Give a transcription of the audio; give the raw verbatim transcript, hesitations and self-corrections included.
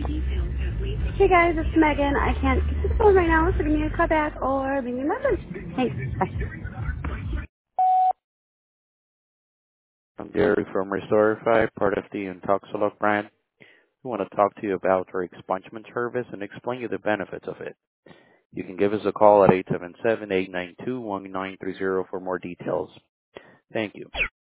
Hey guys, it's Megan. I can't get to the phone right now, so give me a call back or leave me a message. Thanks. Bye. I'm Gary from Restorify, part of the Intoxilog brand. We want to talk to you about our expungement service and explain you the benefits of it. You can give us a call at eight seven seven, eight nine two, one nine three zero for more details. Thank you.